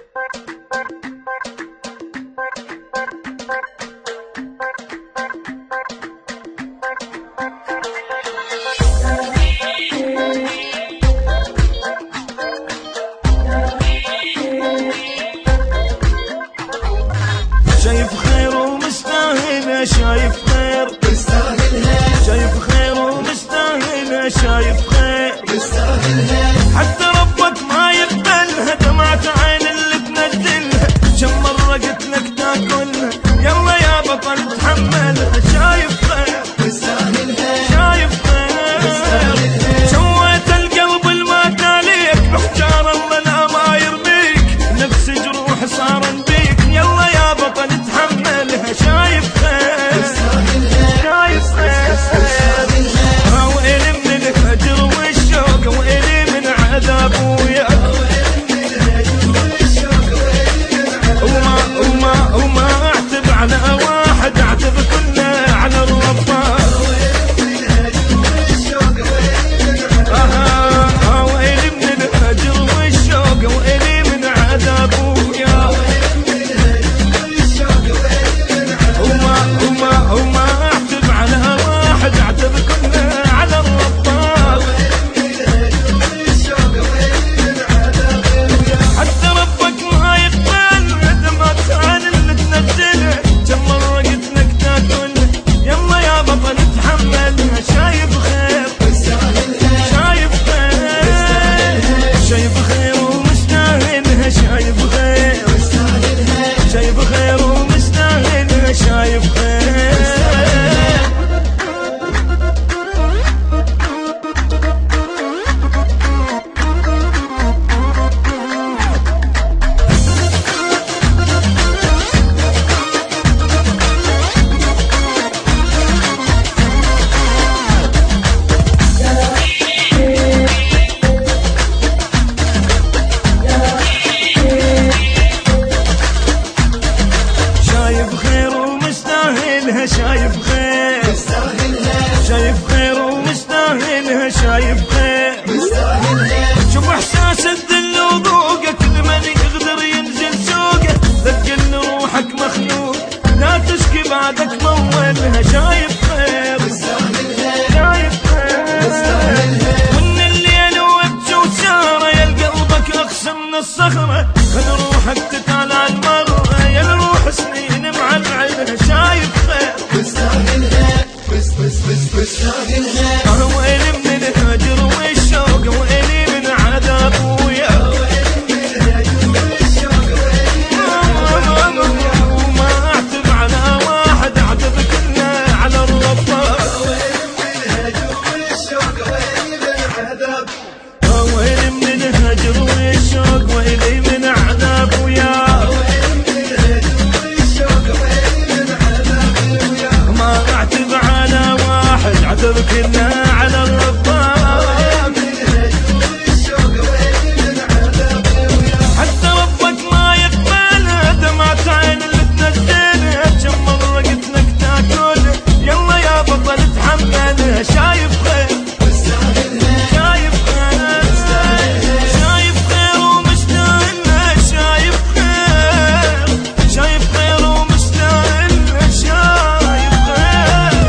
شايف خير ومستاهل، شايف خير مستاهلها، شايف خير ومستاهل، شايف خير مستاهلها، حتى ربك ما يقبلها، دمعة عين اللي تنزلها، كم مرة قلت لك تاكلها، يلا يا بطل تحملها. شايف خير مستاهلها، شايف خير سويت القلب المات عليك بحجار الله لا ما يرميك، نفس جروح صار بيك، يلا يا بطل تحملها. شايف خير شايف خير ويلي من الهجر والشوق، ويلي من عذاب وياك، وما اعتب على واحد، اعتب كله على الرباط. ويلي من الهجر والشوق، ويلي من عذاب وياك، وما اعتب على واحد، اعتب كله على الرباط. حتى ربك ما يقبل دمعة عين اللي تنزلها، كم مرة قلت لك تاكلها، يلا يا بطل تحملها. شايف خير شايف خير شايف خير ومستاهلها، شايف خير شايف خير ومستاهلها، شايف خير شايف خير ومستاهلها، شايف خير شايف خير ومستاهلها، شايف خير شوف احساس الذل وذوقه، كل من يقدر ينزل سوقه، ذكر روحك مخلوق لا تشكي بعدك مولها. شايف خير شايف خير ومن الليل وابجو ساره، يا قلبك اقسى من الصخره، خذ روحك تتعالى على المره، يا الروح سنين معلعلها. شايف خير ويلي من الهجر والشوق، ويلي من عذاب وياك، وما اعتب على واحد، اعتب كله على الرباط. ويلي من الهجر والشوق، ويلي من عذاب وياك، ما اعتب على واحد، اعتب كله على الرباط. حتى ربك ما يقبلها، دمعة عين اللي تنزلها، كم مرة قلت لك تاكلها، يلا يا بطل تحملها. شايف خير شايف خير شايف خير ومستاهلها، شايف خير شايف خير ومستاهلها، شايف خير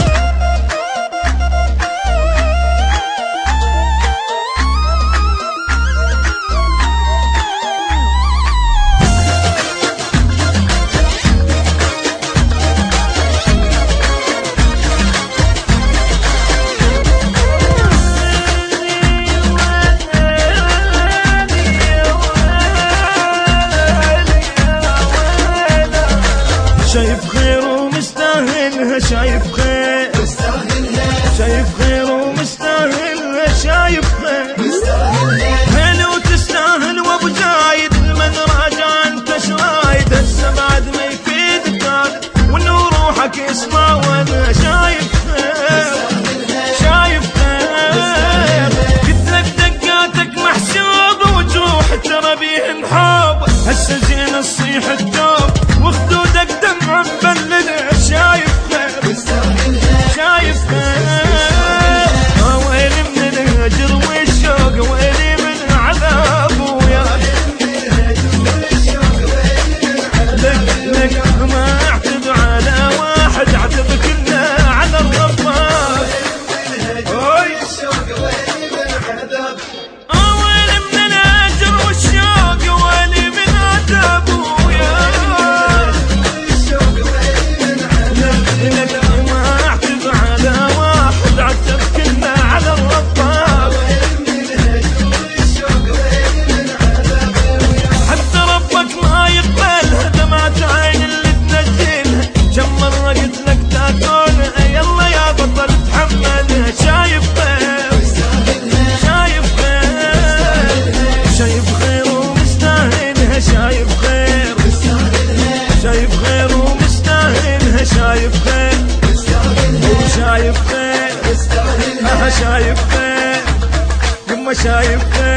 شايف خير ومستاهلها، شايف خير شايف خير ومستاهلها، شايف خير حلو تستاهل وابو زايد، من راجع انت شرايد، هسه بعد ما يفيدك هذا، وانه روحك يسمع وانا. شايف خير شايف خير قلت لك دقاتك محسوبه، وجروح ترى بيهن حب، هسه زين الصيح الدوب، وخدودك دمع مبلله. شايف خير شايف خير ويلي من الهجر والشوق، ويلي من عذاب وياك، شايف خير